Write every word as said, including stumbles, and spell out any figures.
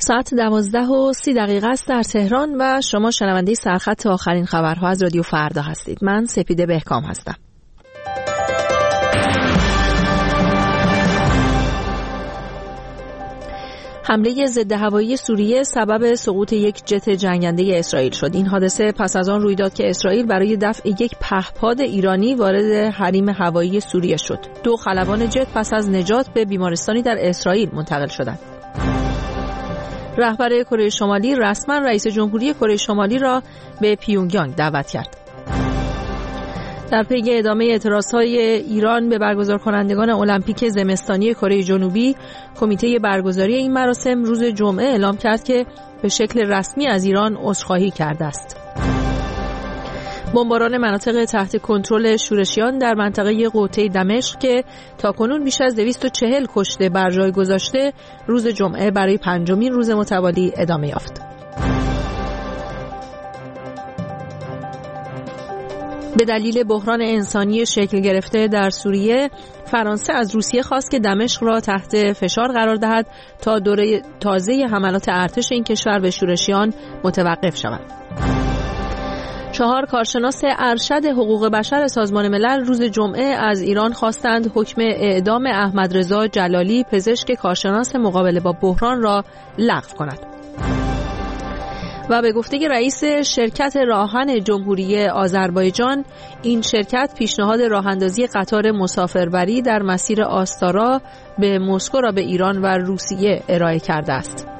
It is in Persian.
ساعت دوازده و سی دقیقه است در تهران و شما شنونده سرخط آخرین خبرها از رادیو فردا هستید. من سپیده بهکام هستم. حمله ضد هوایی سوریه سبب سقوط یک جت جنگنده اسرائیل شد. این حادثه پس از آن روی داد که اسرائیل برای دفع یک پهپاد ایرانی وارد حریم هوایی سوریه شد. دو خلبان جت پس از نجات به بیمارستانی در اسرائیل منتقل شدند. رهبر کره شمالی رسما رئیس جمهوری کره شمالی را به پیونگیانگ دعوت کرد. در پی ادامه اعتراضهای ایران به برگزار کنندگان المپیک زمستانی کره جنوبی، کمیته برگزاری این مراسم روز جمعه اعلام کرد که به شکل رسمی از ایران عذرخواهی کرده است. بمباران مناطق تحت کنترل شورشیان در منطقه قوطه دمشق که تاکنون بیش از دویست و چهل کشته بر جای گذاشته، روز جمعه برای پنجمین روز متوالی ادامه یافت. به دلیل بحران انسانی شکل گرفته در سوریه، فرانسه از روسیه خواست که دمشق را تحت فشار قرار دهد تا دوره تازه حملات ارتش این کشور به شورشیان متوقف شود. چهار کارشناس ارشد حقوق بشر سازمان ملل روز جمعه از ایران خواستند حکم اعدام احمدرضا جلالی، پزشک کارشناس مقابله با بحران را لغو کند. و به گفته رئیس شرکت راهن جمهوری آذربایجان، این شرکت پیشنهاد راهاندازی قطار مسافربری در مسیر آستارا به مسکو را به ایران و روسیه ارائه کرده است.